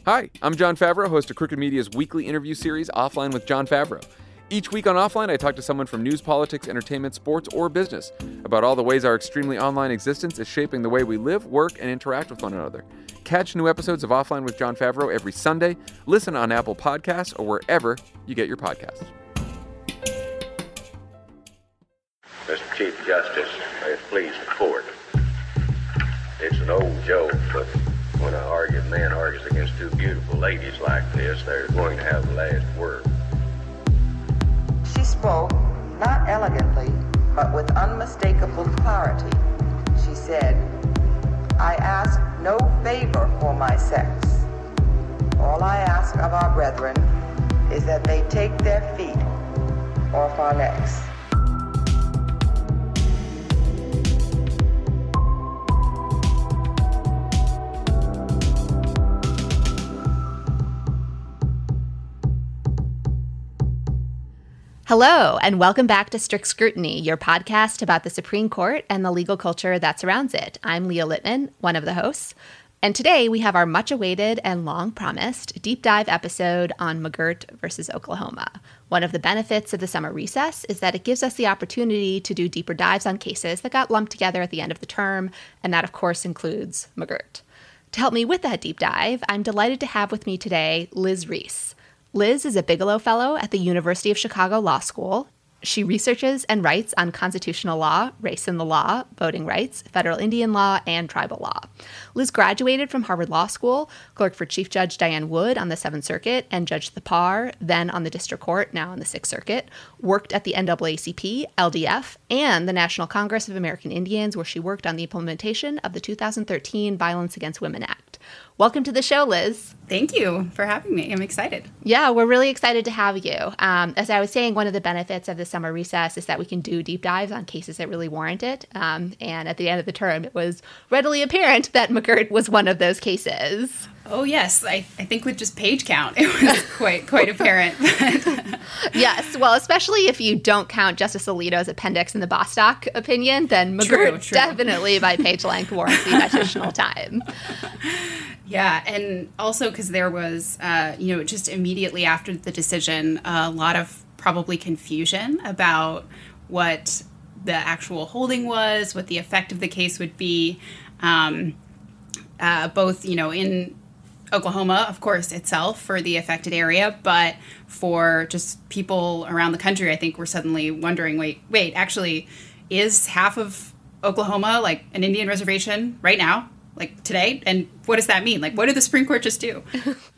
Hi, I'm Jon Favreau, host of Crooked Media's weekly interview series, Offline with Jon Favreau. Each week on Offline, I talk to someone from news, politics, entertainment, sports, or business about all the ways our extremely online existence is shaping the way we live, work, and interact with one another. Catch new episodes of Offline with Jon Favreau every Sunday. Listen on Apple Podcasts or wherever you get your podcasts. Mr. Chief Justice, may it please the court. It's an old joke, but when a man argues against two beautiful ladies like this, they're going to have the last word. She spoke, not elegantly, but with unmistakable clarity. She said, "I ask no favor for my sex. All I ask of our brethren is that they take their feet off our necks." Hello, and welcome back to Strict Scrutiny, your podcast about the Supreme Court and the legal culture that surrounds it. I'm Leah Littman, one of the hosts, and today we have our much-awaited and long-promised deep dive episode on McGirt versus Oklahoma. One of the benefits of the summer recess is that it gives us the opportunity to do deeper dives on cases that got lumped together at the end of the term, and that, of course, includes McGirt. To help me with that deep dive, I'm delighted to have with me today Liz Reese. Liz is a Bigelow Fellow at the University of Chicago Law School. She researches and writes on constitutional law, race in the law, voting rights, federal Indian law, and tribal law. Liz graduated from Harvard Law School, clerked for Chief Judge Diane Wood on the Seventh Circuit and Judge Thapar, then on the District Court, now on the Sixth Circuit, worked at the NAACP, LDF, and the National Congress of American Indians, where she worked on the implementation of the 2013 Violence Against Women Act. Welcome to the show, Liz. Thank you for having me. I'm excited. Yeah, we're really excited to have you. As I was saying, one of the benefits of the summer recess is that we can do deep dives on cases that really warrant it. And at the end of the term, it was readily apparent that McGirt was one of those cases. Oh, yes. I think with just page count, it was quite apparent. Yes. Well, especially if you don't count Justice Alito's appendix in the Bostock opinion, then McGirt True. definitely by page length warrants the additional time. Yeah, and also because there was, just immediately after the decision, a lot of probably confusion about what the actual holding was, what the effect of the case would be, both, in Oklahoma, of course, itself for the affected area, but for just people around the country, I think we're suddenly wondering, wait, actually, is half of Oklahoma like an Indian reservation right now? Like today? And what does that mean? Like, what did the Supreme Court just do?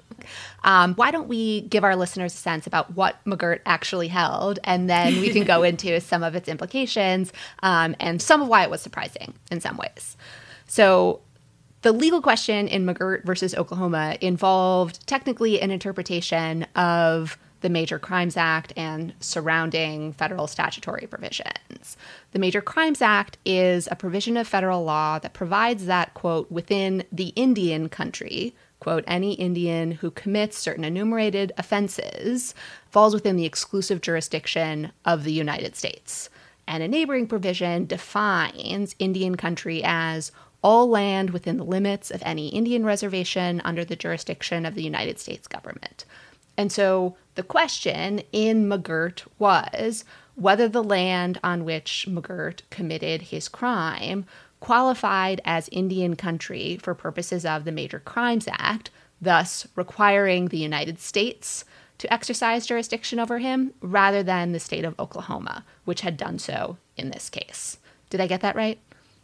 Why don't we give our listeners a sense about what McGirt actually held, and then we can go into some of its implications and some of why it was surprising in some ways. So the legal question in McGirt versus Oklahoma involved technically an interpretation of the Major Crimes Act and surrounding federal statutory provisions. The Major Crimes Act is a provision of federal law that provides that, quote, within the Indian country, quote, any Indian who commits certain enumerated offenses falls within the exclusive jurisdiction of the United States. And a neighboring provision defines Indian country as all land within the limits of any Indian reservation under the jurisdiction of the United States government. And so the question in McGirt was whether the land on which McGirt committed his crime qualified as Indian country for purposes of the Major Crimes Act, thus requiring the United States to exercise jurisdiction over him rather than the state of Oklahoma, which had done so in this case. Did I get that right?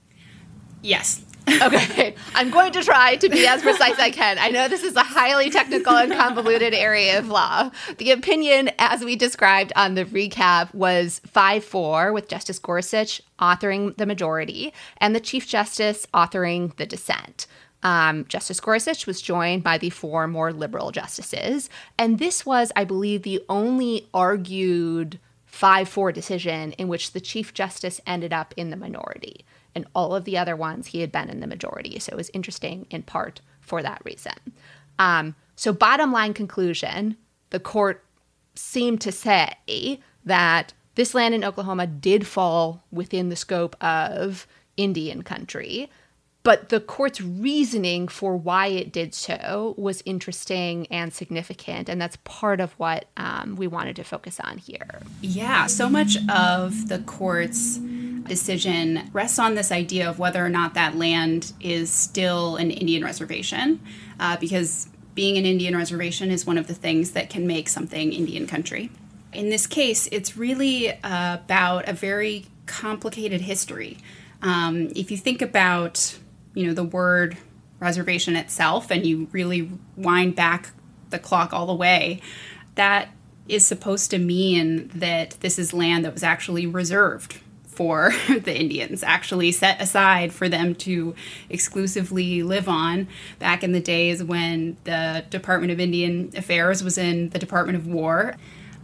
Yes. Okay, I'm going to try to be as precise as I can. I know this is a highly technical and convoluted area of law. The opinion, as we described on the recap, was 5-4, with Justice Gorsuch authoring the majority and the Chief Justice authoring the dissent. Justice Gorsuch was joined by the 4 more liberal justices, and this was, I believe, the only argued 5-4 decision in which the Chief Justice ended up in the minority. And all of the other ones, he had been in the majority. So it was interesting in part for that reason. So bottom line conclusion, the court seemed to say that this land in Oklahoma did fall within the scope of Indian country. But the court's reasoning for why it did so was interesting and significant, and that's part of what we wanted to focus on here. Yeah, so much of the court's decision rests on this idea of whether or not that land is still an Indian reservation, because being an Indian reservation is one of the things that can make something Indian country. In this case, it's really about a very complicated history. If you think about, the word reservation itself, and you really wind back the clock all the way, that is supposed to mean that this is land that was actually reserved for the Indians, actually set aside for them to exclusively live on back in the days when the Department of Indian Affairs was in the Department of War.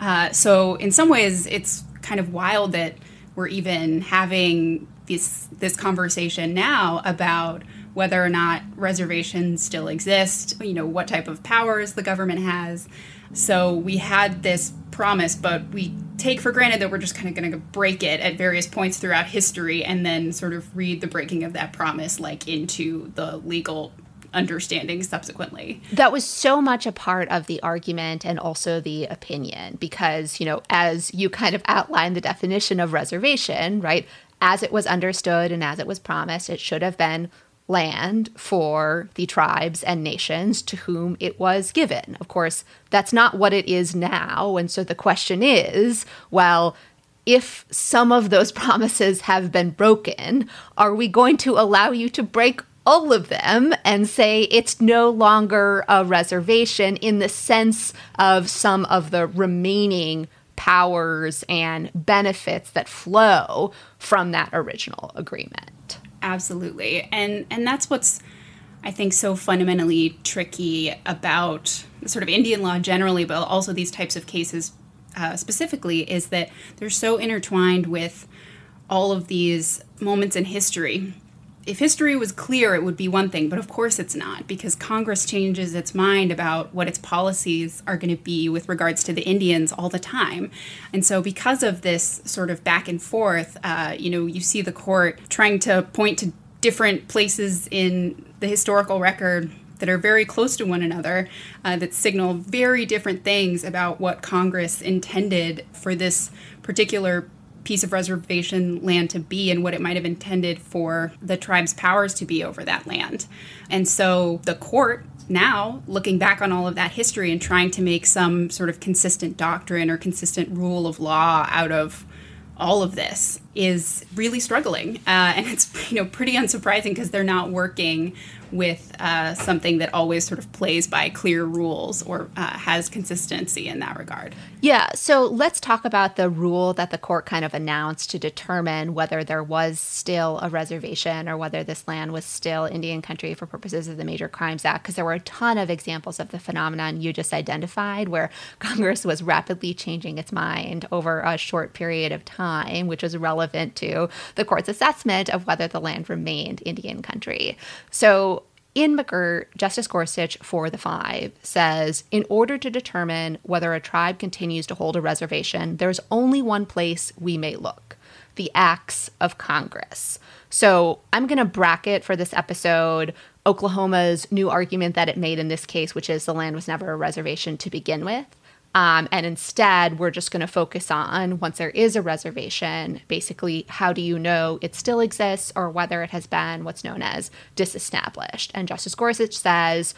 So in some ways, it's kind of wild that we're even having this conversation now about whether or not reservations still exist, what type of powers the government has. So we had this promise, but we take for granted that we're just kind of going to break it at various points throughout history and then sort of read the breaking of that promise into the legal understanding subsequently. That was so much a part of the argument and also the opinion because, as you kind of outlined the definition of reservation, right, as it was understood and as it was promised, it should have been land for the tribes and nations to whom it was given. Of course, that's not what it is now. And so the question is, well, if some of those promises have been broken, are we going to allow you to break all of them and say it's no longer a reservation in the sense of some of the remaining powers and benefits that flow from that original agreement? Absolutely. And that's what's, I think, so fundamentally tricky about sort of Indian law generally, but also these types of cases specifically, is that they're so intertwined with all of these moments in history. If history was clear, it would be one thing, but of course it's not, because Congress changes its mind about what its policies are going to be with regards to the Indians all the time. And so because of this sort of back and forth, you see the court trying to point to different places in the historical record that are very close to one another, that signal very different things about what Congress intended for this particular piece of reservation land to be and what it might have intended for the tribe's powers to be over that land. And so the court now, looking back on all of that history and trying to make some sort of consistent doctrine or consistent rule of law out of all of this, is really struggling. And it's pretty unsurprising because they're not working with something that always sort of plays by clear rules or has consistency in that regard. Yeah, so let's talk about the rule that the court kind of announced to determine whether there was still a reservation or whether this land was still Indian country for purposes of the Major Crimes Act, because there were a ton of examples of the phenomenon you just identified where Congress was rapidly changing its mind over a short period of time, which was relevant to the court's assessment of whether the land remained Indian country. So in McGirt, Justice Gorsuch for the Five says, in order to determine whether a tribe continues to hold a reservation, there's only one place we may look: the acts of Congress. So I'm going to bracket for this episode Oklahoma's new argument that it made in this case, which is the land was never a reservation to begin with. And instead, we're just going to focus on, once there is a reservation, basically, how do you know it still exists or whether it has been what's known as disestablished? And Justice Gorsuch says,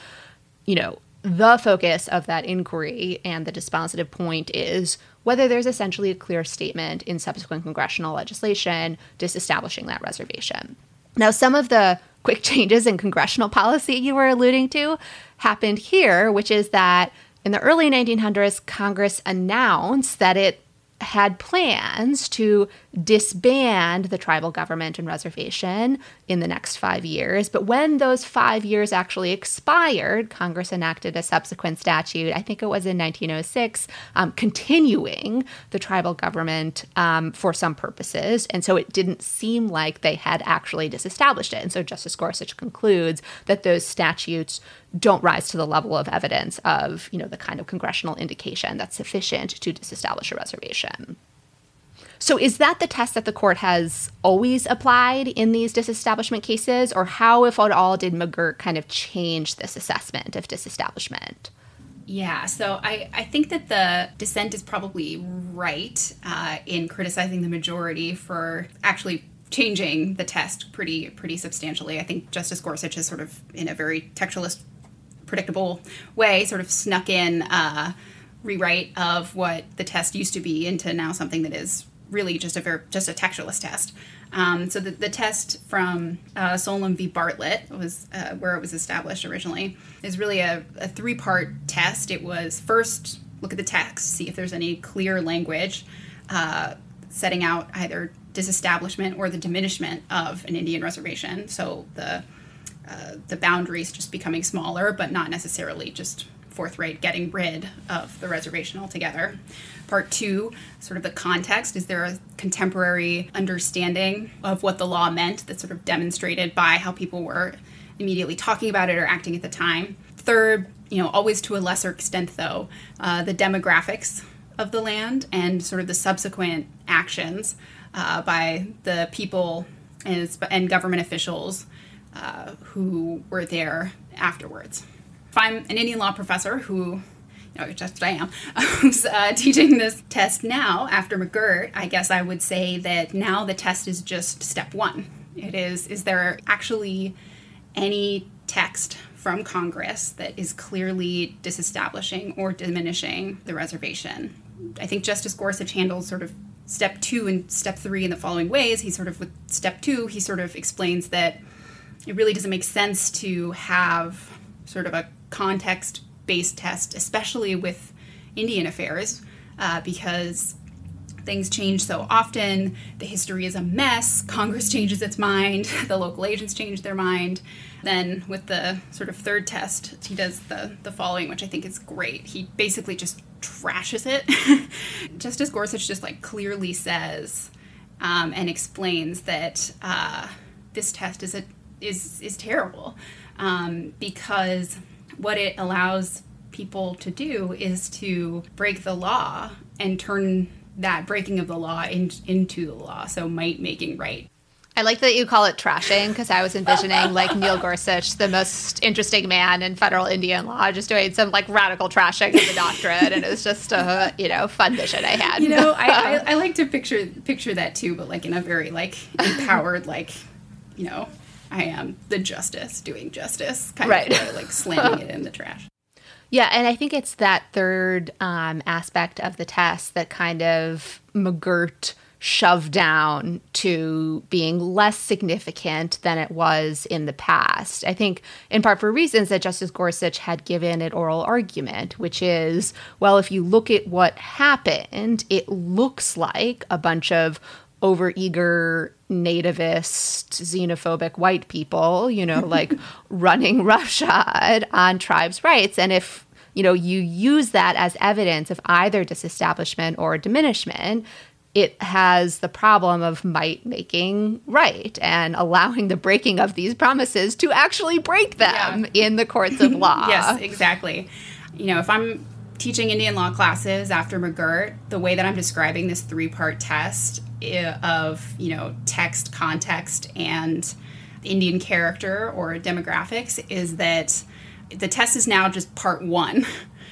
the focus of that inquiry and the dispositive point is whether there's essentially a clear statement in subsequent congressional legislation disestablishing that reservation. Now, some of the quick changes in congressional policy you were alluding to happened here, which is that in the early 1900s, Congress announced that it had plans to disband the tribal government and reservation in the next 5 years. But when those 5 years actually expired, Congress enacted a subsequent statute, I think it was in 1906, continuing the tribal government for some purposes. And so it didn't seem like they had actually disestablished it. And so Justice Gorsuch concludes that those statutes don't rise to the level of evidence of, the kind of congressional indication that's sufficient to disestablish a reservation. So is that the test that the court has always applied in these disestablishment cases, or how, if at all, did McGirt kind of change this assessment of disestablishment? Yeah, so I think that the dissent is probably right in criticizing the majority for actually changing the test pretty substantially. I think Justice Gorsuch has sort of, in a very textualist, predictable way, sort of snuck in a rewrite of what the test used to be into now something that is really just a textualist test. So the test from Solem v. Bartlett was where it was established originally is really a three-part test. It was first look at the text, see if there's any clear language setting out either disestablishment or the diminishment of an Indian reservation. So the boundaries just becoming smaller, but not necessarily just forthright getting rid of the reservation altogether. Part two, sort of the context. Is there a contemporary understanding of what the law meant that's sort of demonstrated by how people were immediately talking about it or acting at the time? Third, always to a lesser extent though, the demographics of the land and sort of the subsequent actions by the people and government officials who were there afterwards. If I'm an Indian law professor who, just what I am, who's teaching this test now after McGirt, I guess I would say that now the test is just step one. It is there actually any text from Congress that is clearly disestablishing or diminishing the reservation? I think Justice Gorsuch handles sort of step two and step three in the following ways. With step two, he sort of explains that it really doesn't make sense to have sort of a context-based test, especially with Indian affairs, because things change so often. The history is a mess. Congress changes its mind. The local agents change their mind. Then with the sort of third test, he does the following, which I think is great. He basically just trashes it. Justice Gorsuch just clearly says and explains that this test is terrible because what it allows people to do is to break the law and turn that breaking of the law into the law, so might making right. I like that you call it trashing, because I was envisioning Neil Gorsuch, the most interesting man in federal Indian law, just doing some radical trashing of the doctrine, and it was just a fun vision I had. I like to picture that too, but in a very empowered I am the justice doing justice kind of way, slamming it in the trash. Yeah, and I think it's that third aspect of the test that kind of McGirt shoved down to being less significant than it was in the past. I think in part for reasons that Justice Gorsuch had given at oral argument, which is, well, if you look at what happened, it looks like a bunch of overeager, nativist, xenophobic white people, running roughshod on tribes' rights. And if, you use that as evidence of either disestablishment or diminishment, it has the problem of might making right and allowing the breaking of these promises to actually break them in the courts of law. Yes, exactly. If I'm teaching Indian law classes after McGirt, the way that I'm describing this three-part test of, text, context, and Indian character or demographics is that the test is now just part one.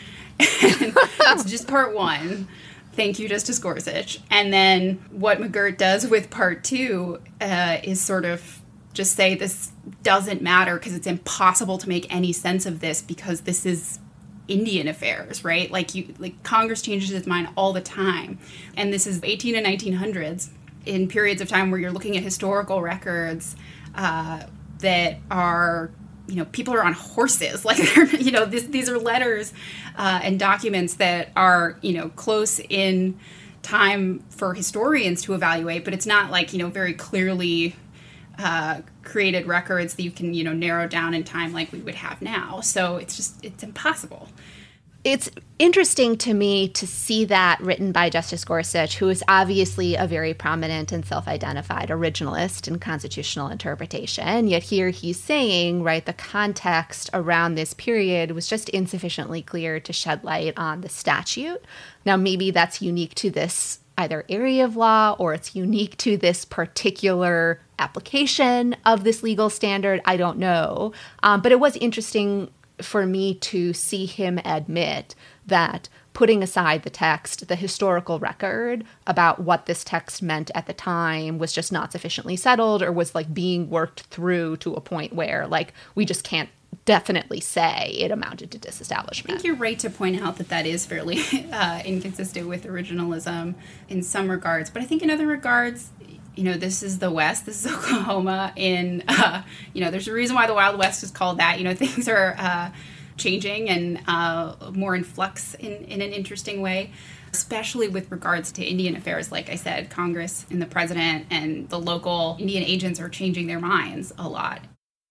It's just part one. Thank you, Justice Gorsuch. And then what McGirt does with part two is sort of just say this doesn't matter because it's impossible to make any sense of this because this is Indian affairs, right? Congress changes its mind all the time. And this is 18 and 1900s in periods of time where you're looking at historical records that are, people are on horses. These are letters and documents that are, close in time for historians to evaluate, but it's not very clearly created records that you can, narrow down in time like we would have now. So it's impossible. It's interesting to me to see that written by Justice Gorsuch, who is obviously a very prominent and self-identified originalist in constitutional interpretation. Yet here he's saying, the context around this period was just insufficiently clear to shed light on the statute. Now, maybe that's unique to this either area of law or it's unique to this particular application of this legal standard. I don't know. But it was interesting for me to see him admit that putting aside the text, the historical record about what this text meant at the time was just not sufficiently settled, or was like being worked through to a point where like we just can't definitely say it amounted to disestablishment. I think you're right to point out that that is fairly inconsistent with originalism in some regards. But I think in other regards, you know, this is the West, this is Oklahoma. You know, there's a reason why the Wild West is called that. You know, things are changing and more in flux in an interesting way, especially with regards to Indian affairs. Like I said, Congress and the president and the local Indian agents are changing their minds a lot.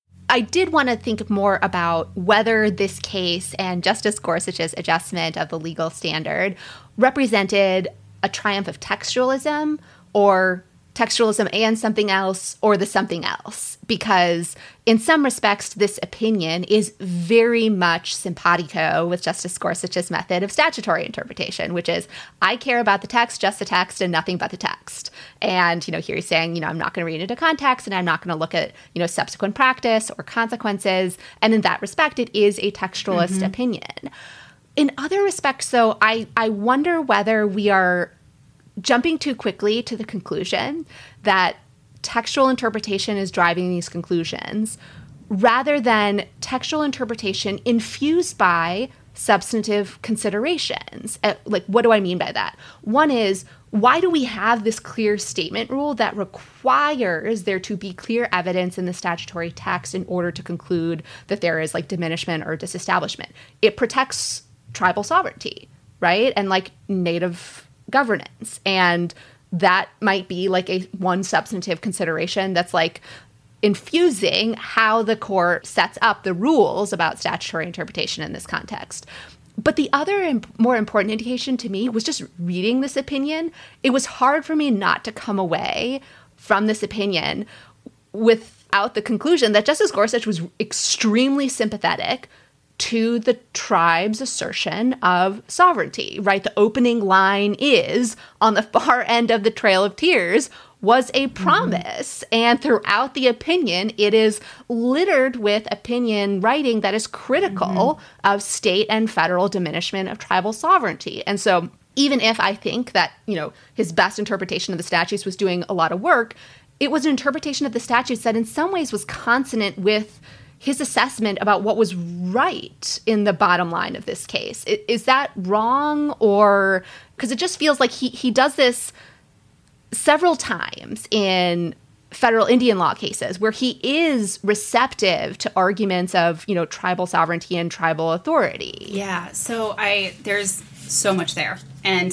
I did want to think more about whether this case and Justice Gorsuch's adjustment of the legal standard represented a triumph of textualism, or textualism and something else, or the something else. Because in some respects, this opinion is very much simpatico with Justice Gorsuch's method of statutory interpretation, which is, I care about the text, just the text, and nothing but the text. And, you know, here he's saying, you know, I'm not going to read into context, and I'm not going to look at, you know, subsequent practice or consequences. And in that respect, it is a textualist opinion. In other respects, though, I wonder whether we are jumping too quickly to the conclusion that textual interpretation is driving these conclusions, rather than textual interpretation infused by substantive considerations. Like, what do I mean by that? One is, why do we have this clear statement rule that requires there to be clear evidence in the statutory text in order to conclude that there is like diminishment or disestablishment? It protects tribal sovereignty, right? And like Native governance. And that might be like one substantive consideration that's like infusing how the court sets up the rules about statutory interpretation in this context. But the other more important indication to me was just reading this opinion. It was hard for me not to come away from this opinion without the conclusion that Justice Gorsuch was extremely sympathetic to the tribe's assertion of sovereignty, right? The opening line is, on the far end of the Trail of Tears, was a promise. And throughout the opinion, it is littered with opinion writing that is critical of state and federal diminishment of tribal sovereignty. And so even if I think that, you know, his best interpretation of the statutes was doing a lot of work, it was an interpretation of the statutes that in some ways was consonant with his assessment about what was right in the bottom line of this case. Is that wrong? Or because it just feels like he does this several times in federal Indian law cases where he is receptive to arguments of, you know, tribal sovereignty and tribal authority. Yeah. So there's so much there. And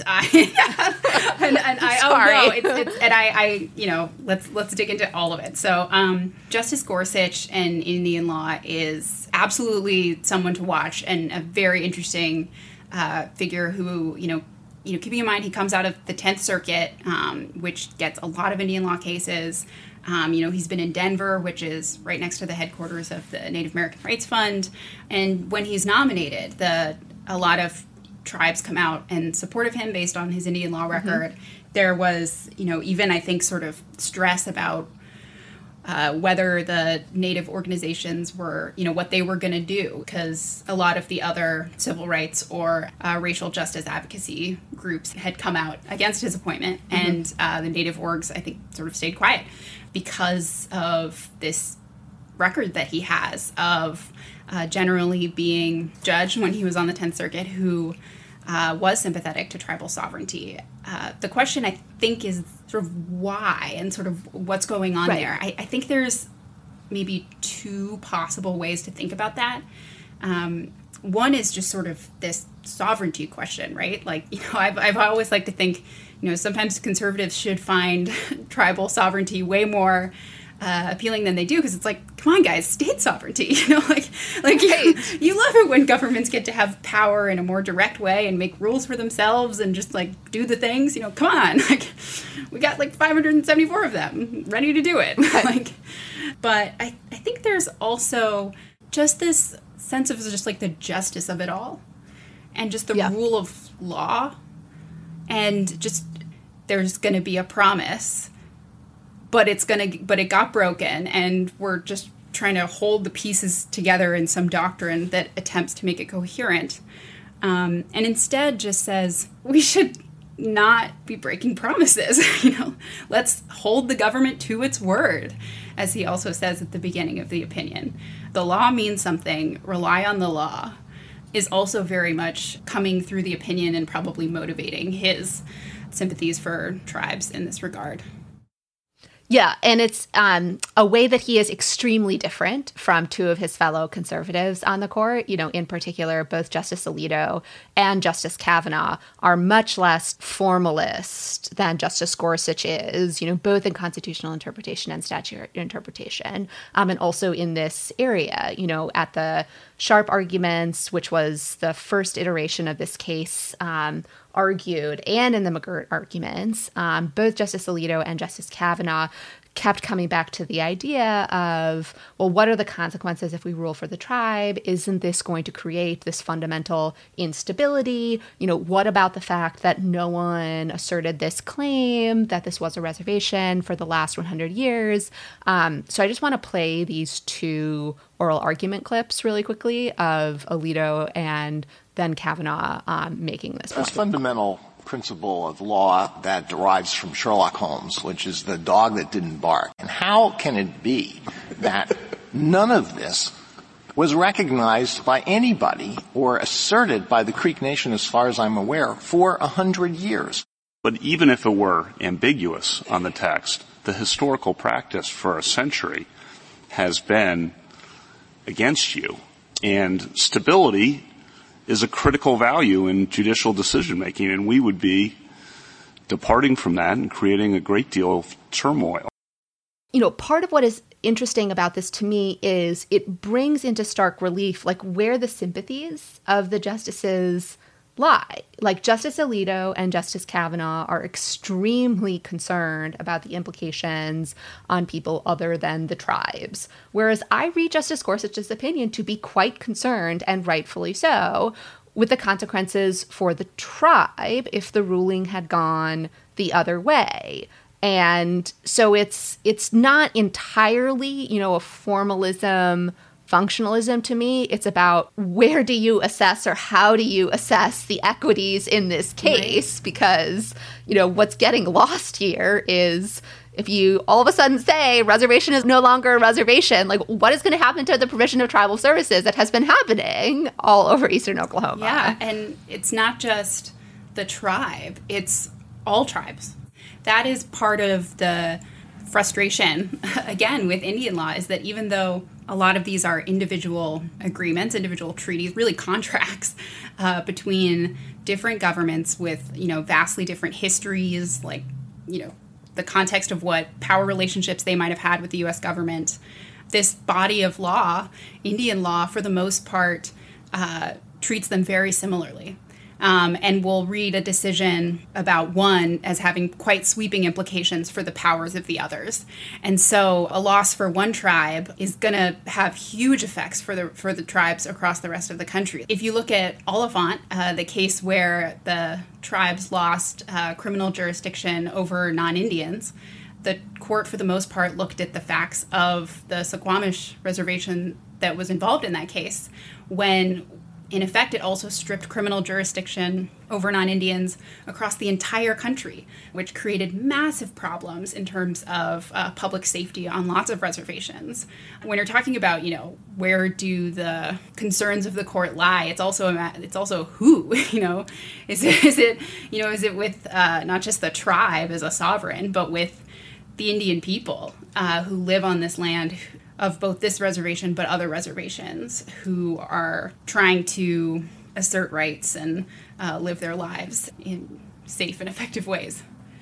I you know, let's dig into all of it. So Justice Gorsuch and Indian law is absolutely someone to watch, and a very interesting figure who, you know, keeping in mind he comes out of the 10th Circuit, which gets a lot of Indian law cases. You know, he's been in Denver, which is right next to the headquarters of the Native American Rights Fund. And when he's nominated, a lot of tribes come out in support of him based on his Indian law record. There was, you know, even I think sort of stress about whether the Native organizations were, you know, what they were going to do, because a lot of the other civil rights or racial justice advocacy groups had come out against his appointment, and the Native orgs, I think, sort of stayed quiet because of this record that he has of generally being judged when he was on the 10th Circuit who was sympathetic to tribal sovereignty. The question, I think, is sort of why and sort of what's going on there. I think there's maybe two possible ways to think about that. One is just sort of this sovereignty question, right? Like, you know, I've always liked to think, you know, sometimes conservatives should find tribal sovereignty way more appealing than they do, because it's like, come on, guys, state sovereignty, you know, like you love it when governments get to have power in a more direct way and make rules for themselves and just like do the things, you know, come on, like we got like 574 of them ready to do it. Like, but I think there's also just this sense of just like the justice of it all, and just the rule of law, and just there's going to be a promise, but it got broken, and we're just trying to hold the pieces together in some doctrine that attempts to make it coherent. And instead just says, we should not be breaking promises. Let's hold the government to its word, as he also says at the beginning of the opinion. The law means something, rely on the law, is also very much coming through the opinion and probably motivating his sympathies for tribes in this regard. Yeah, and it's a way that he is extremely different from two of his fellow conservatives on the court. In particular, both Justice Alito and Justice Kavanaugh are much less formalist than Justice Gorsuch is, both in constitutional interpretation and statutory interpretation, and also in this area, at the Sharp arguments, which was the first iteration of this case, argued, and in the McGirt arguments, both Justice Alito and Justice Kavanaugh kept coming back to the idea of, well, what are the consequences if we rule for the tribe? Isn't this going to create this fundamental instability? What about the fact that no one asserted this claim, that this was a reservation for the last 100 years? So I just want to play these two oral argument clips really quickly of Alito and then Kavanaugh making this point. There's a fundamental principle of law that derives from Sherlock Holmes, which is the dog that didn't bark. And how can it be that none of this was recognized by anybody or asserted by the Creek Nation, as far as I'm aware, for 100 years? But even if it were ambiguous on the text, the historical practice for a century has been against you. And stability is a critical value in judicial decision-making, and we would be departing from that and creating a great deal of turmoil. Part of what is interesting about this to me is it brings into stark relief, where the sympathies of the justices lie. Justice Alito and Justice Kavanaugh are extremely concerned about the implications on people other than the tribes. Whereas I read Justice Gorsuch's opinion to be quite concerned, and rightfully so, with the consequences for the tribe if the ruling had gone the other way. And so it's not entirely, a formalism, functionalism to me. It's about where do you assess, or how do you assess the equities in this case? Right. Because, what's getting lost here is if you all of a sudden say reservation is no longer a reservation, what is going to happen to the provision of tribal services that has been happening all over eastern Oklahoma? Yeah, and it's not just the tribe, it's all tribes. That is part of the frustration, again, with Indian law, is that even though a lot of these are individual agreements, individual treaties, really contracts between different governments with, vastly different histories, the context of what power relationships they might have had with the U.S. government. This body of law, Indian law, for the most part, treats them very similarly. And we'll read a decision about one as having quite sweeping implications for the powers of the others. And so a loss for one tribe is going to have huge effects for the tribes across the rest of the country. If you look at Oliphant, the case where the tribes lost criminal jurisdiction over non-Indians, the court, for the most part, looked at the facts of the Suquamish reservation that was involved in that case, when in effect, it also stripped criminal jurisdiction over non-Indians across the entire country, which created massive problems in terms of public safety on lots of reservations. When you're talking about, where do the concerns of the court lie? It's also who, is it with not just the tribe as a sovereign, but with the Indian people who live on this land of both this reservation but other reservations, who are trying to assert rights and live their lives in safe and effective ways.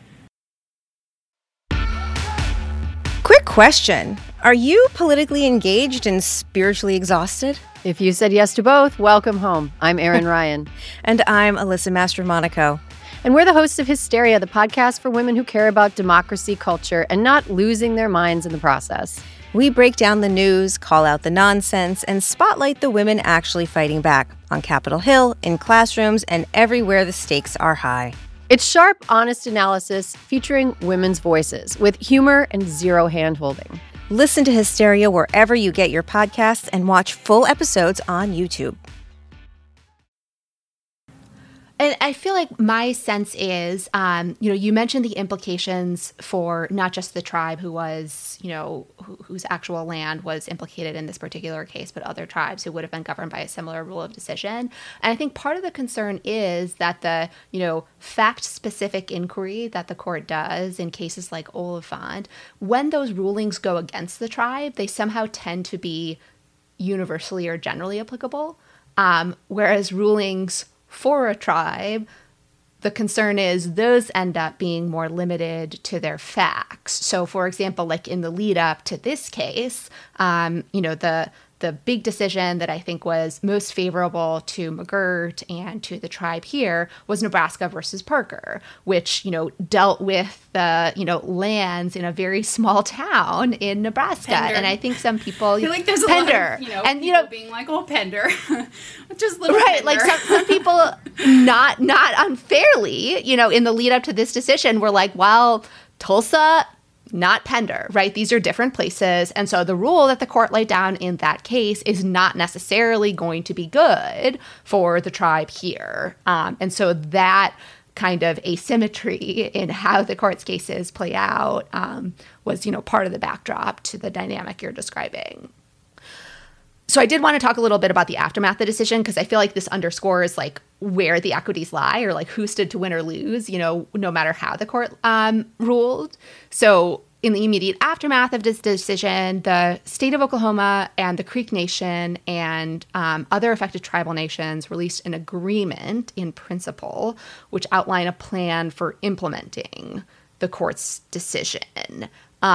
Quick question. Are you politically engaged and spiritually exhausted? If you said yes to both, welcome home. I'm Erin Ryan. And I'm Alyssa Mastromonaco. And we're the hosts of Hysteria, the podcast for women who care about democracy, culture, and not losing their minds in the process. We break down the news, call out the nonsense, and spotlight the women actually fighting back on Capitol Hill, in classrooms, and everywhere the stakes are high. It's sharp, honest analysis featuring women's voices with humor and zero hand-holding. Listen to Hysteria wherever you get your podcasts and watch full episodes on YouTube. And I feel like my sense is, you mentioned the implications for not just the tribe who was, whose actual land was implicated in this particular case, but other tribes who would have been governed by a similar rule of decision. And I think part of the concern is that the, fact-specific inquiry that the court does in cases like Oliphant, when those rulings go against the tribe, they somehow tend to be universally or generally applicable, whereas rulings for a tribe, the concern is those end up being more limited to their facts. So, for example, like in the lead up to this case, the big decision that I think was most favorable to McGirt and to the tribe here was Nebraska versus Parker, which, dealt with the, lands in a very small town in Nebraska. Pender. And I think some people... I feel like there's a Pender. lot of, and, people being like, oh, Pender. Just little right, Pender. like some people not unfairly, in the lead up to this decision were like, well, Tulsa, not Pender, right? These are different places. And so the rule that the court laid down in that case is not necessarily going to be good for the tribe here. And so that kind of asymmetry in how the court's cases play out was, part of the backdrop to the dynamic you're describing. So I did want to talk a little bit about the aftermath of the decision, because I feel like this underscores like where the equities lie, or like who stood to win or lose, no matter how the court ruled. So in the immediate aftermath of this decision, the state of Oklahoma and the Creek Nation and other affected tribal nations released an agreement in principle, which outlined a plan for implementing the court's decision.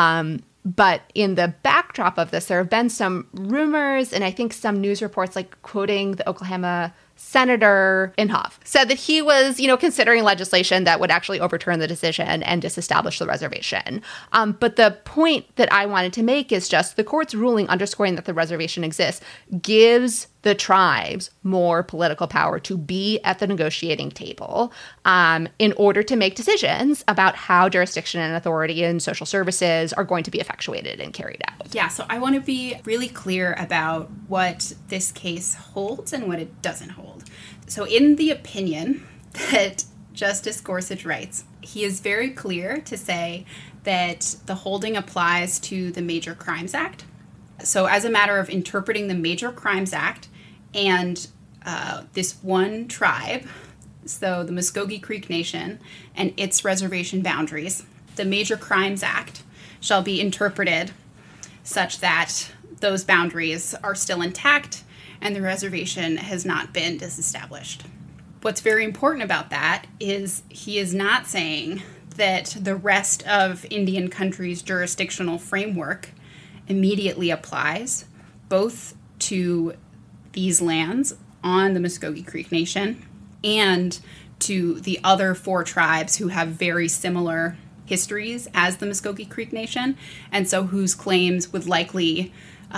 But in the backdrop of this, there have been some rumors, and I think some news reports, like quoting the Oklahoma Senator Inhofe, said that he was, considering legislation that would actually overturn the decision and disestablish the reservation. But the point that I wanted to make is just the court's ruling underscoring that the reservation exists gives the tribes more political power to be at the negotiating table in order to make decisions about how jurisdiction and authority in social services are going to be effectuated and carried out. Yeah, so I want to be really clear about what this case holds and what it doesn't hold. So in the opinion that Justice Gorsuch writes, he is very clear to say that the holding applies to the Major Crimes Act. So as a matter of interpreting the Major Crimes Act and this one tribe, so the Muskogee Creek Nation and its reservation boundaries, the Major Crimes Act shall be interpreted such that those boundaries are still intact and the reservation has not been disestablished. What's very important about that is he is not saying that the rest of Indian country's jurisdictional framework immediately applies both to these lands on the Muskogee Creek Nation and to the other four tribes who have very similar histories as the Muskogee Creek Nation, and so whose claims would likely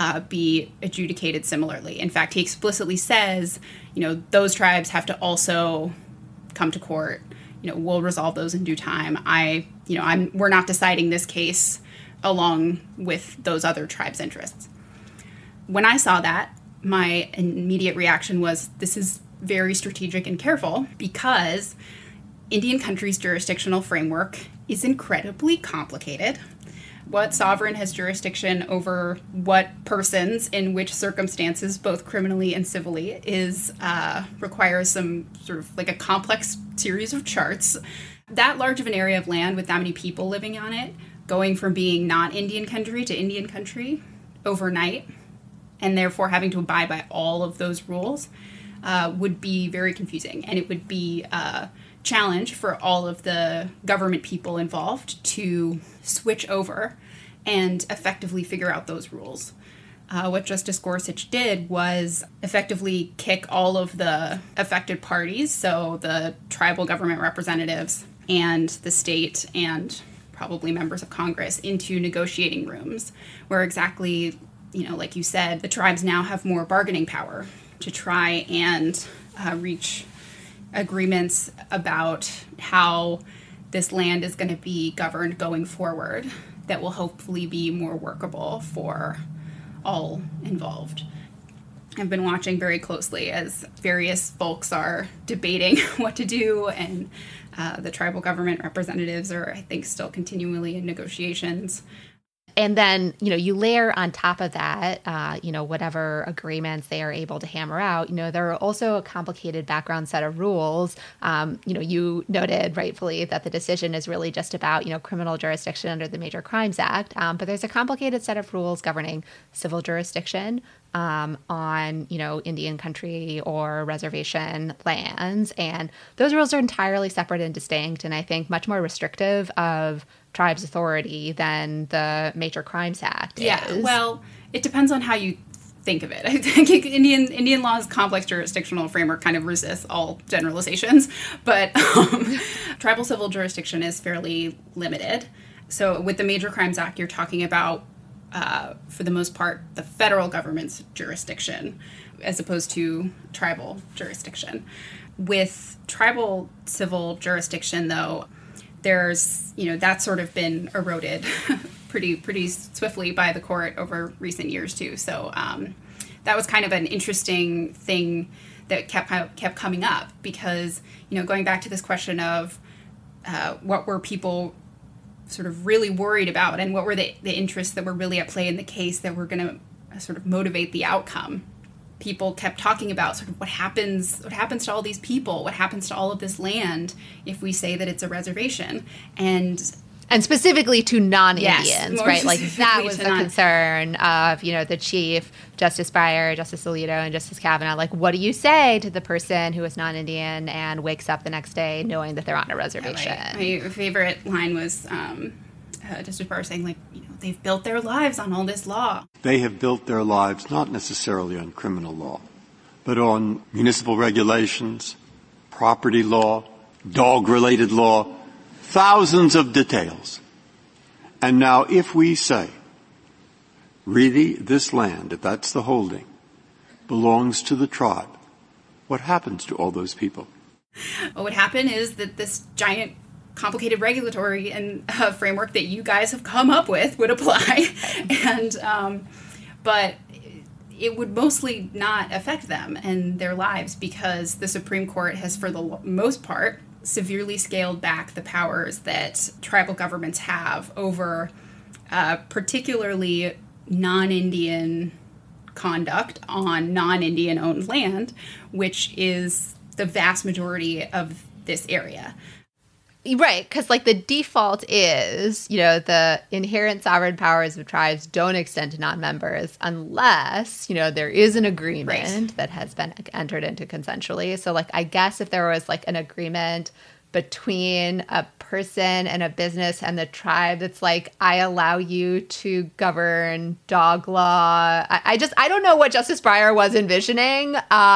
be adjudicated similarly. In fact, he explicitly says, those tribes have to also come to court. We'll resolve those in due time. We're not deciding this case along with those other tribes' interests. When I saw that, my immediate reaction was, this is very strategic and careful, because Indian country's jurisdictional framework is incredibly complicated. What sovereign has jurisdiction over what persons in which circumstances, both criminally and civilly, requires some sort of like a complex series of charts. That large of an area of land with that many people living on it, going from being not Indian country to Indian country overnight, and therefore having to abide by all of those rules, would be very confusing. And it would be a challenge for all of the government people involved to switch over and effectively figure out those rules. What Justice Gorsuch did was effectively kick all of the affected parties, so the tribal government representatives and the state and probably members of Congress, into negotiating rooms where exactly, like you said, the tribes now have more bargaining power to try and reach agreements about how this land is going to be governed going forward that will hopefully be more workable for all involved. I've been watching very closely as various folks are debating what to do, and the tribal government representatives are, I think, still continually in negotiations. And then, you layer on top of that, whatever agreements they are able to hammer out, there are also a complicated background set of rules. You noted rightfully that the decision is really just about, criminal jurisdiction under the Major Crimes Act. But there's a complicated set of rules governing civil jurisdiction on, Indian country or reservation lands. And those rules are entirely separate and distinct, and I think much more restrictive of tribes' authority than the Major Crimes Act is. Yeah, well, it depends on how you think of it. I think Indian law's complex jurisdictional framework kind of resists all generalizations, but tribal civil jurisdiction is fairly limited. So with the Major Crimes Act, you're talking about, for the most part, the federal government's jurisdiction as opposed to tribal jurisdiction. With tribal civil jurisdiction, though, there's, that's sort of been eroded pretty swiftly by the court over recent years too. So that was kind of an interesting thing that kept coming up because, going back to this question of what were people sort of really worried about and what were the interests that were really at play in the case that were going to sort of motivate the outcome. People kept talking about sort of what happens to all these people, what happens to all of this land if we say that it's a reservation. And specifically to non-Indians, yes, right? Like that was the concern of, the Chief, Justice Breyer, Justice Alito, and Justice Kavanaugh. Like, what do you say to the person who is non-Indian and wakes up the next day knowing that they're on a reservation? My favorite line was Justice Breyer saying, like, they've built their lives on all this law. They have built their lives not necessarily on criminal law, but on municipal regulations, property law, dog-related law, thousands of details. And now if we say, really, this land, if that's the holding, belongs to the tribe, what happens to all those people? What would happen is that this giant complicated regulatory and framework that you guys have come up with would apply, and but it would mostly not affect them and their lives because the Supreme Court has, for the most part, severely scaled back the powers that tribal governments have over particularly non-Indian conduct on non-Indian owned land, which is the vast majority of this area. Right, because the default is, the inherent sovereign powers of tribes don't extend to non-members unless, there is an agreement that has been entered into consensually. So, I guess if there was, an agreement between a person and a business and the tribe that's I allow you to govern dog law. I don't know what Justice Breyer was envisioning.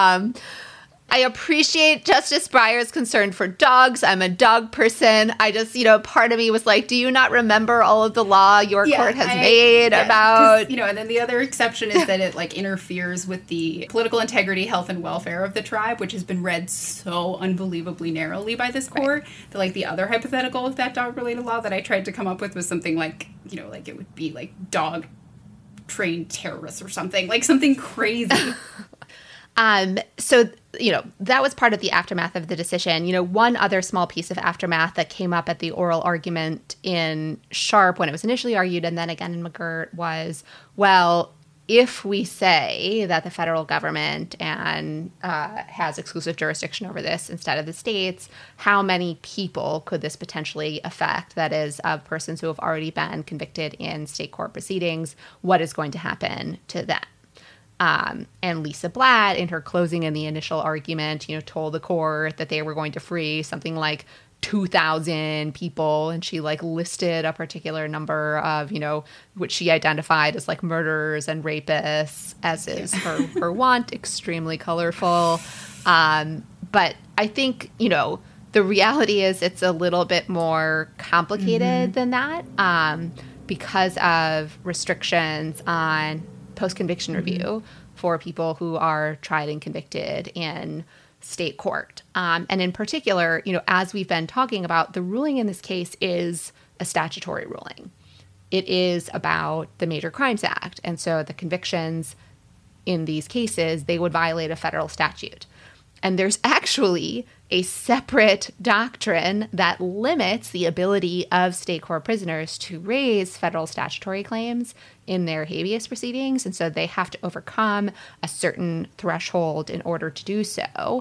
I appreciate Justice Breyer's concern for dogs. I'm a dog person. I just, part of me was like, do you not remember all of the law your court has made about... And then the other exception is that it, interferes with the political integrity, health, and welfare of the tribe, which has been read so unbelievably narrowly by this court. That, the other hypothetical with that dog-related law that I tried to come up with was something it would be, dog-trained terrorists or something. Something crazy. So, that was part of the aftermath of the decision. One other small piece of aftermath that came up at the oral argument in Sharp when it was initially argued and then again in McGirt was, well, if we say that the federal government has exclusive jurisdiction over this instead of the states, how many people could this potentially affect? That is, of persons who have already been convicted in state court proceedings, what is going to happen to them? And Lisa Blatt, in her closing in the initial argument, told the court that they were going to free something like 2,000 people. And she listed a particular number of, which she identified as murderers and rapists, as is her wont, extremely colorful. But I think, the reality is it's a little bit more complicated than that because of restrictions on post-conviction review for people who are tried and convicted in state court. And in particular, as we've been talking about, the ruling in this case is a statutory ruling. It is about the Major Crimes Act. And so the convictions in these cases, they would violate a federal statute. And there's actually a separate doctrine that limits the ability of state court prisoners to raise federal statutory claims in their habeas proceedings. And so they have to overcome a certain threshold in order to do so.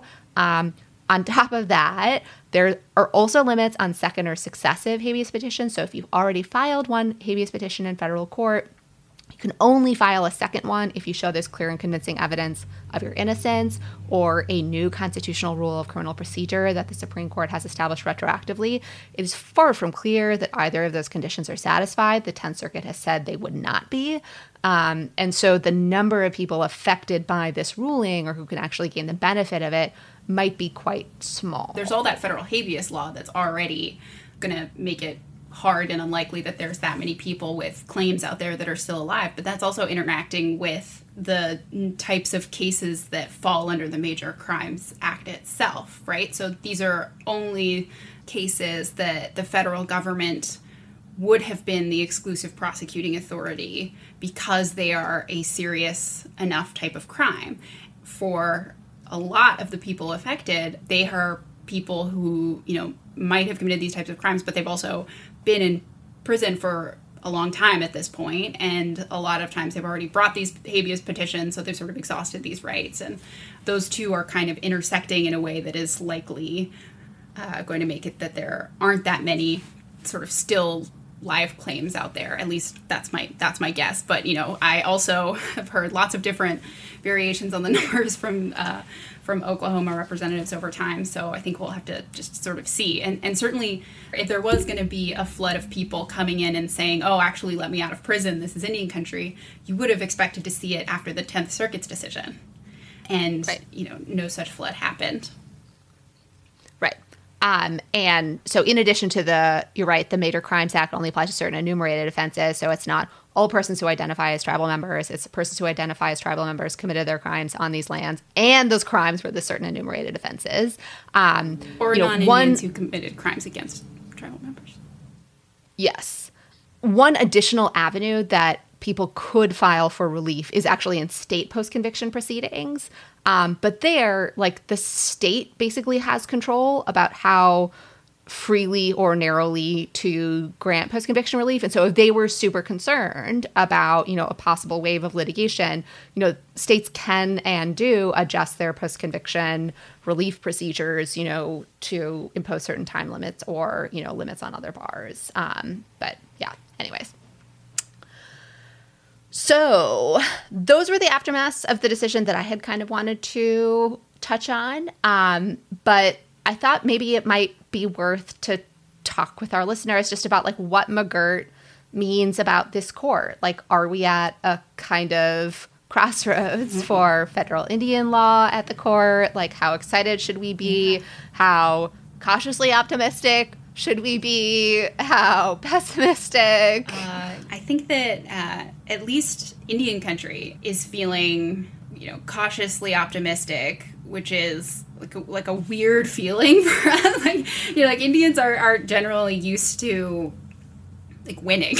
On top of that, there are also limits on second or successive habeas petitions. So if you've already filed one habeas petition in federal court, you can only file a second one if you show there's clear and convincing evidence of your innocence or a new constitutional rule of criminal procedure that the Supreme Court has established retroactively. It is far from clear that either of those conditions are satisfied. The 10th Circuit has said they would not be. And so the number of people affected by this ruling or who can actually gain the benefit of it might be quite small. There's all that federal habeas law that's already going to make it hard and unlikely that there's that many people with claims out there that are still alive, but that's also interacting with the types of cases that fall under the Major Crimes Act itself, right? So these are only cases that the federal government would have been the exclusive prosecuting authority because they are a serious enough type of crime. For a lot of the people affected, they are people who, might have committed these types of crimes, but they've also been in prison for a long time at this point, and a lot of times they've already brought these habeas petitions, so they've sort of exhausted these rights, and those two are kind of intersecting in a way that is likely going to make it that there aren't that many sort of still live claims out there. At least that's my guess. But I also have heard lots of different variations on the numbers from Oklahoma representatives over time. So I think we'll have to just sort of see. And certainly, if there was going to be a flood of people coming in and saying, "Oh, actually, let me out of prison. This is Indian country," you would have expected to see it after the 10th Circuit's decision, and right. No such flood happened. Right. And so in addition to you're right, the Major Crimes Act only applies to certain enumerated offenses. So it's not all persons who identify as tribal members. It's persons who identify as tribal members committed their crimes on these lands. And those crimes were the certain enumerated offenses. Or non-Indians who committed crimes against tribal members. Yes. One additional avenue that people could file for relief is actually in state post-conviction proceedings. But there, the state basically has control about how freely or narrowly to grant post-conviction relief. And so if they were super concerned about, a possible wave of litigation, states can and do adjust their post-conviction relief procedures, to impose certain time limits or, limits on other bars. But yeah, anyways. So those were the aftermaths of the decision that I had kind of wanted to touch on. But I thought maybe it might be worth to talk with our listeners just about what McGirt means about this court. Are we at a kind of crossroads for federal Indian law at the court? How excited should we be? How cautiously optimistic should we be? How pessimistic? I think that at least Indian country is feeling, cautiously optimistic, which is like a weird feeling for us. Indians are generally used to winning,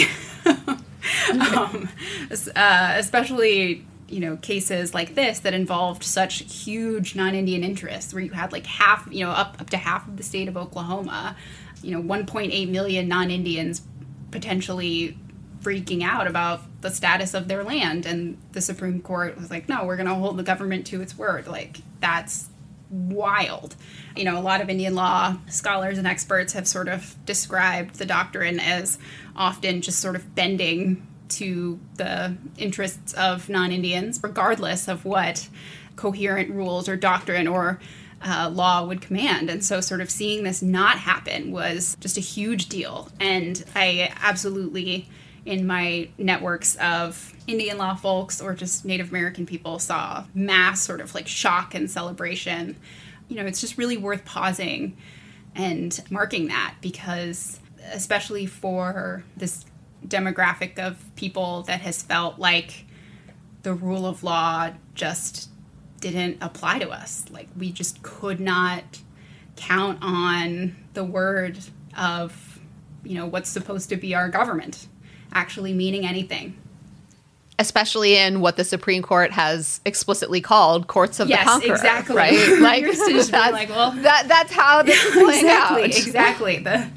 especially cases like this that involved such huge non-Indian interests, where you had half, up to half of the state of Oklahoma, 1.8 million non-Indians potentially freaking out about the status of their land, and the Supreme Court was like, no, we're going to hold the government to its word. That's wild. A lot of Indian law scholars and experts have sort of described the doctrine as often just sort of bending to the interests of non-Indians, regardless of what coherent rules or doctrine or law would command. And so sort of seeing this not happen was just a huge deal. And I absolutely, in my networks of Indian law folks or just Native American people, saw mass sort of shock and celebration. It's just really worth pausing and marking that, because especially for this demographic of people that has felt like the rule of law just didn't apply to us. Like, we just could not count on the word of, what's supposed to be our government actually meaning anything. Especially in what the Supreme Court has explicitly called courts of the conqueror. Yes, exactly. Right? Like, that's how this is playing out. Exactly. The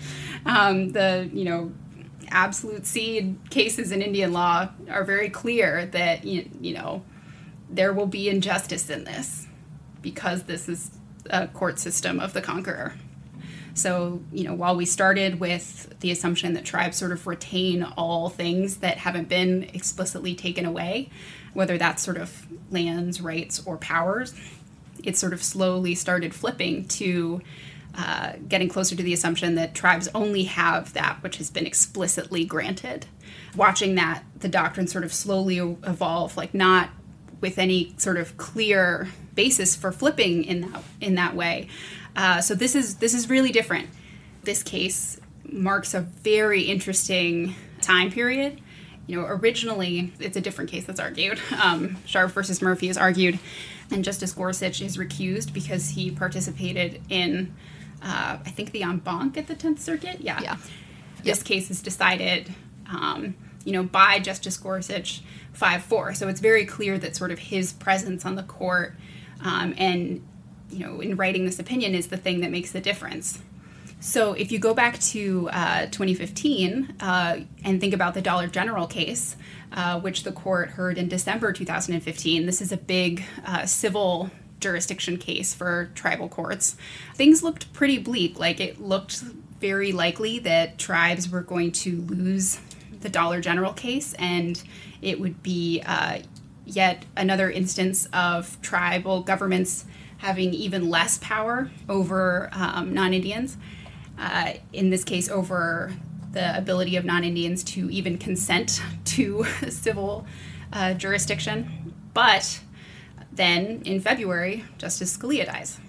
absolute seed cases in Indian law are very clear that, there will be injustice in this because this is a court system of the conqueror. So, while we started with the assumption that tribes sort of retain all things that haven't been explicitly taken away, whether that's sort of lands, rights, or powers, it sort of slowly started flipping to getting closer to the assumption that tribes only have that which has been explicitly granted. Watching the doctrine sort of slowly evolve, like not with any sort of clear basis for flipping in that way. So this is really different. This case marks a very interesting time period. Originally, it's a different case that's argued. Sharp versus Murphy is argued, and Justice Gorsuch is recused because he participated in, I think, the en banc at the 10th Circuit. Yeah. This case is decided, by Justice Gorsuch 5-4. So it's very clear that sort of his presence on the court and in writing this opinion is the thing that makes the difference. So if you go back to 2015 and think about the Dollar General case, which the court heard in December 2015, this is a big civil jurisdiction case for tribal courts. Things looked pretty bleak. Like, it looked very likely that tribes were going to lose the Dollar General case, and it would be yet another instance of tribal governments having even less power over non-Indians, in this case over the ability of non-Indians to even consent to civil jurisdiction. But then in February, Justice Scalia dies.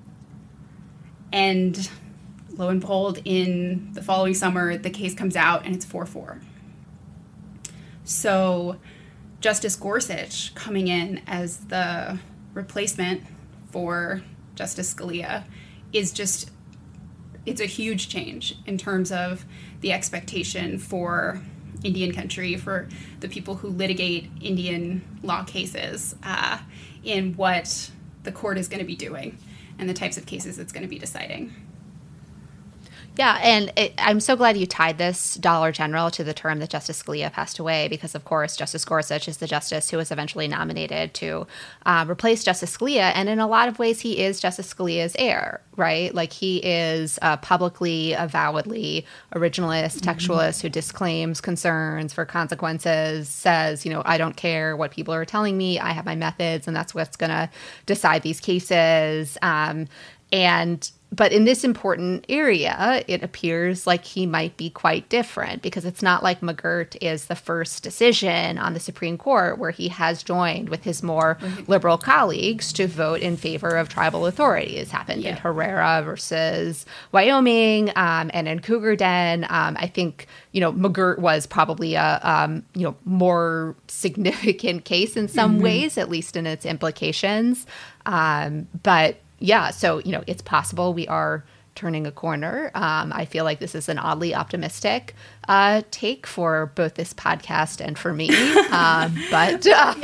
And lo and behold, in the following summer, the case comes out and it's 4-4. So Justice Gorsuch coming in as the replacement for Justice Scalia it's a huge change in terms of the expectation for Indian country, for the people who litigate Indian law cases, in what the court is going to be doing and the types of cases it's going to be deciding. Yeah, and I'm so glad you tied this Dollar General to the term that Justice Scalia passed away, because, of course, Justice Gorsuch is the justice who was eventually nominated to replace Justice Scalia. And in a lot of ways, he is Justice Scalia's heir, right? Like, he is publicly, avowedly originalist, textualist who disclaims concerns for consequences, says, I don't care what people are telling me. I have my methods, and that's what's going to decide these cases. But in this important area, it appears like he might be quite different, because it's not like McGirt is the first decision on the Supreme Court where he has joined with his more liberal colleagues to vote in favor of tribal authority. It's happened in Herrera versus Wyoming, and in Cougar Den. I think, McGirt was probably a more significant case in some ways, at least in its implications. But yeah, so, it's possible we are turning a corner. I feel like this is an oddly optimistic take for both this podcast and for me. But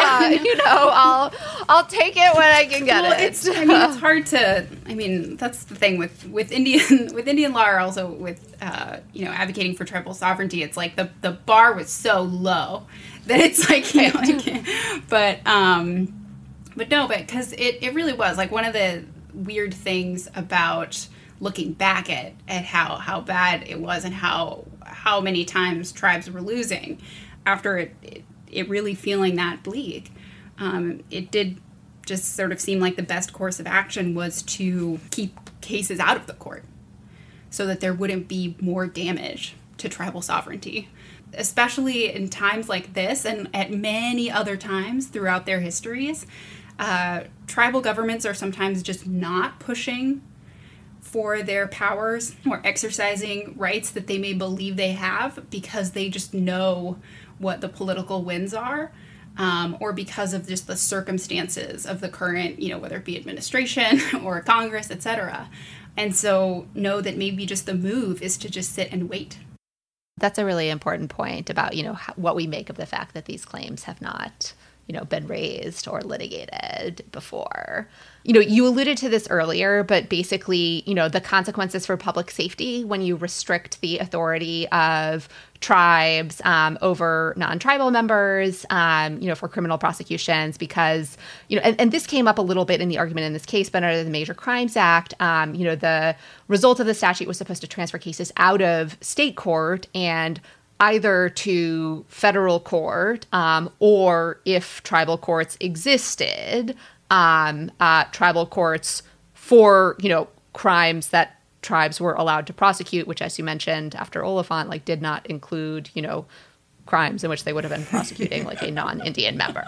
I'll take it when I can get it. It's hard to. That's the thing with Indian law, or also with advocating for tribal sovereignty. It's like the bar was so low that it's like, but no, because it really was like one of the weird things about looking back at how bad it was and how many times tribes were losing after it really feeling that bleak. It did just sort of seem like the best course of action was to keep cases out of the court so that there wouldn't be more damage to tribal sovereignty, especially in times like this and at many other times throughout their histories. Tribal governments are sometimes just not pushing for their powers or exercising rights that they may believe they have because they just know what the political winds are. or because of just the circumstances of the current, whether it be administration or Congress, et cetera. And so know that maybe just the move is to just sit and wait. That's a really important point about, what we make of the fact that these claims have not, been raised or litigated before. You alluded to this earlier, but basically, the consequences for public safety when you restrict the authority of tribes over non-tribal members, for criminal prosecutions, because, and this came up a little bit in the argument in this case, but under the Major Crimes Act, the result of the statute was supposed to transfer cases out of state court and either to federal court or, if tribal courts existed, tribal courts for, crimes that tribes were allowed to prosecute, which, as you mentioned, after Oliphant, did not include, crimes in which they would have been prosecuting a non-Indian member.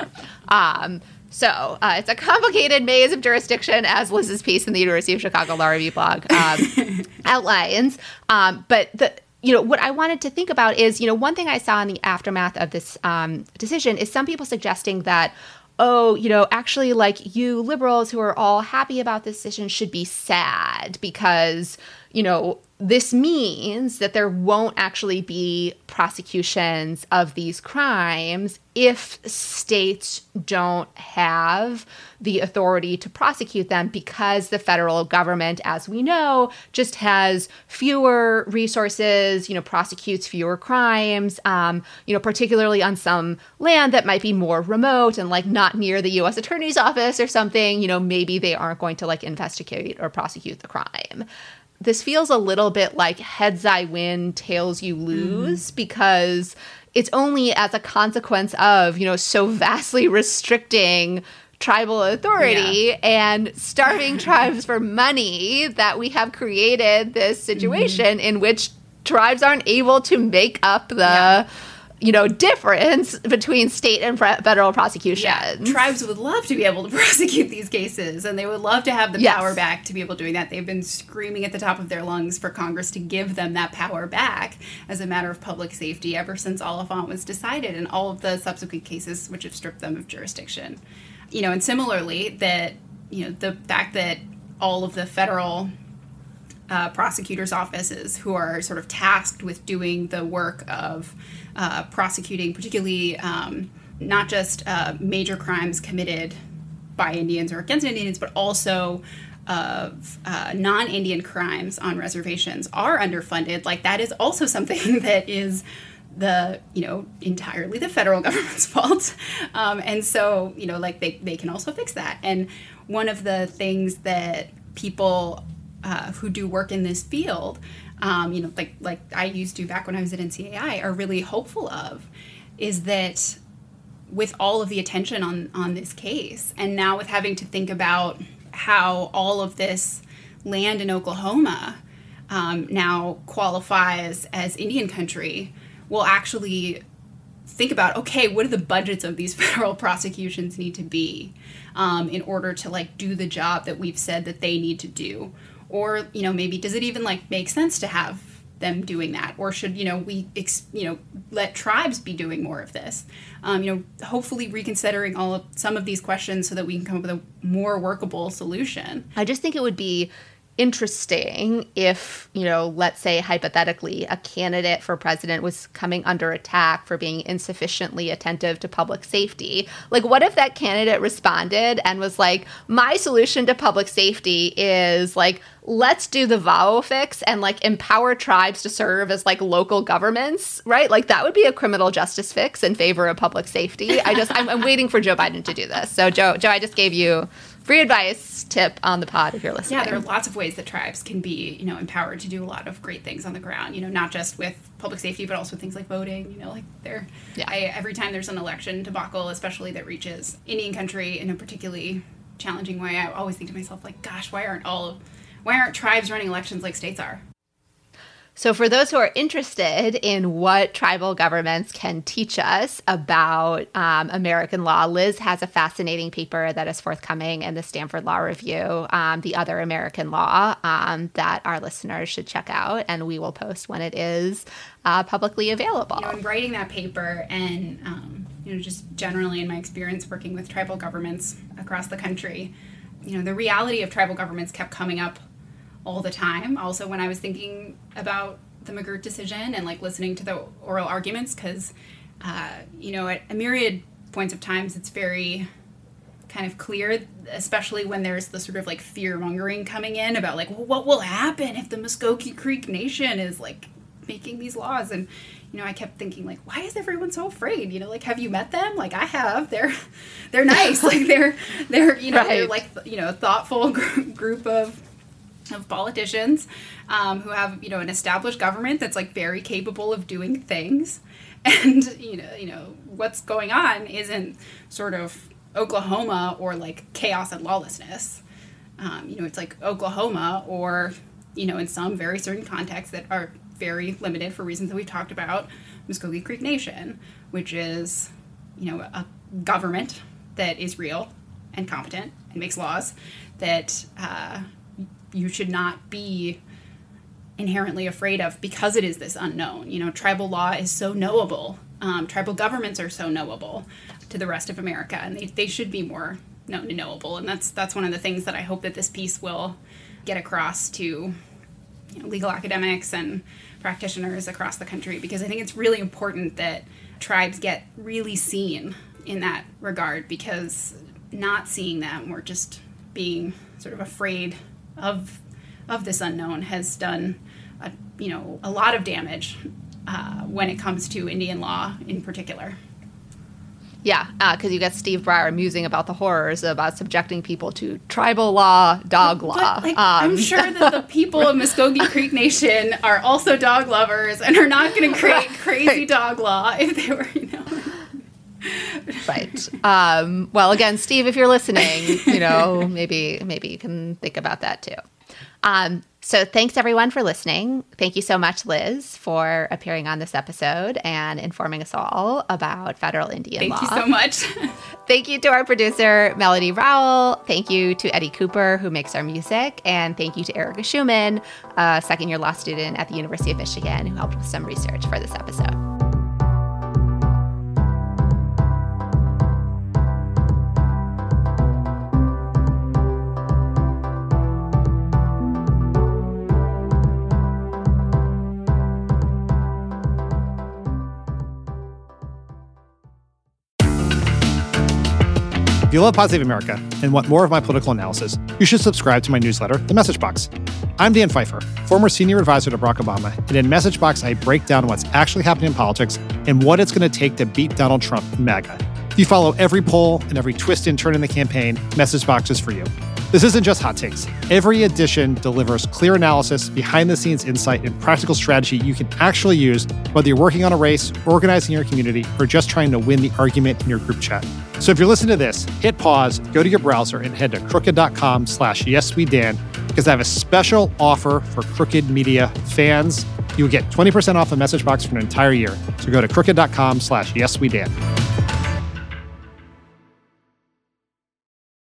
So it's a complicated maze of jurisdiction, as Liz's piece in the University of Chicago Law Review blog outlines. But what I wanted to think about is, one thing I saw in the aftermath of this decision is some people suggesting that, actually, you liberals who are all happy about this decision should be sad because, this means that there won't actually be prosecutions of these crimes if states don't have the authority to prosecute them because the federal government, as we know, just has fewer resources, prosecutes fewer crimes, particularly on some land that might be more remote and not near the U.S. Attorney's Office or something, maybe they aren't going to investigate or prosecute the crime. This feels a little bit like heads I win, tails you lose, because it's only as a consequence of, so vastly restricting tribal authority and starving tribes for money that we have created this situation in which tribes aren't able to make up the difference between state and federal prosecutions. Yeah. Tribes would love to be able to prosecute these cases, and they would love to have the power back to be able to do that. They've been screaming at the top of their lungs for Congress to give them that power back as a matter of public safety ever since Oliphant was decided and all of the subsequent cases which have stripped them of jurisdiction. And similarly, that, the fact that all of the federal prosecutors' offices who are sort of tasked with doing the work of prosecuting particularly not just major crimes committed by Indians or against Indians, but also non-Indian crimes on reservations are underfunded. That is also something that is entirely the federal government's fault. And so, they can also fix that. And one of the things that people who do work in this field, like I used to back when I was at NCAI, are really hopeful of, is that with all of the attention on this case, and now with having to think about how all of this land in Oklahoma now qualifies as Indian country, we'll actually think about, okay, what do the budgets of these federal prosecutions need to be in order to do the job that we've said that they need to do? Or, maybe does it even make sense to have them doing that? Or should, we, let tribes be doing more of this? Hopefully reconsidering some of these questions so that we can come up with a more workable solution. I just think it would be interesting if, let's say hypothetically, a candidate for president was coming under attack for being insufficiently attentive to public safety. What if that candidate responded and was like, my solution to public safety is let's do the VAWA fix and empower tribes to serve as local governments, right? That would be a criminal justice fix in favor of public safety. I'm waiting for Joe Biden to do this. So Joe, I just gave you free advice tip on the pod if you're listening. Yeah, there are lots of ways that tribes can be, empowered to do a lot of great things on the ground, not just with public safety, but also things like voting, every time there's an election debacle, especially that reaches Indian country in a particularly challenging way, I always think to myself, gosh, why aren't tribes running elections like states are? So for those who are interested in what tribal governments can teach us about American law, Liz has a fascinating paper that is forthcoming in the Stanford Law Review, The Other American Law, that our listeners should check out, and we will post when it is publicly available. In writing that paper and just generally in my experience working with tribal governments across the country, the reality of tribal governments kept coming up all the time. Also, when I was thinking about the McGirt decision and listening to the oral arguments, because, at a myriad points of times, it's very kind of clear, especially when there's the sort of fear-mongering coming in about what will happen if the Muskogee Creek Nation is making these laws. And I kept thinking why is everyone so afraid? Have you met them? I have. They're nice. They're right. They're a thoughtful group of politicians who have an established government that's very capable of doing things. And what's going on isn't sort of Oklahoma or chaos and lawlessness. It's Oklahoma or in some very certain contexts that are very limited for reasons that we've talked about, Muskogee Creek Nation, which is a government that is real and competent and makes laws that you should not be inherently afraid of because it is this unknown. Tribal law is so knowable. Tribal governments are so knowable to the rest of America, and they should be more known and knowable. And that's one of the things that I hope that this piece will get across to legal academics and practitioners across the country, because I think it's really important that tribes get really seen in that regard, because not seeing them or just being sort of afraid of this unknown has done a lot of damage when it comes to Indian law in particular. Yeah, because you get Steve Breyer musing about the horrors about subjecting people to tribal law, dog law. I'm sure that the people of Muskogee Creek Nation are also dog lovers and are not going to create crazy dog law if they were, Right. Well, again, Steve, if you're listening, maybe you can think about that too. So thanks everyone for listening. Thank you so much, Liz, for appearing on this episode and informing us all about federal Indian law. Thank you so much. Thank you to our producer, Melody Rowell. Thank you to Eddie Cooper, who makes our music. And thank you to Erica Schumann, a second-year law student at the University of Michigan, who helped with some research for this episode. If you love Pod Save America and want more of my political analysis, you should subscribe to my newsletter, The Message Box. I'm Dan Pfeiffer, former senior advisor to Barack Obama, and in Message Box, I break down what's actually happening in politics and what it's going to take to beat Donald Trump and MAGA. If you follow every poll and every twist and turn in the campaign, Message Box is for you. This isn't just hot takes. Every edition delivers clear analysis, behind-the-scenes insight, and practical strategy you can actually use, whether you're working on a race, organizing your community, or just trying to win the argument in your group chat. So if you're listening to this, hit pause, go to your browser, and head to crooked.com/yeswedan, because I have a special offer for Crooked Media fans. You'll get 20% off a Message Box for an entire year. So go to crooked.com/yeswedan.